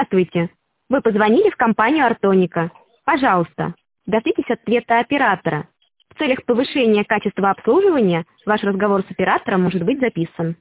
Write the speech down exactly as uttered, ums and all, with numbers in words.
Здравствуйте. Вы позвонили в компанию «Артоника». Пожалуйста, дождитесь ответа оператора. В целях повышения качества обслуживания ваш разговор с оператором может быть записан.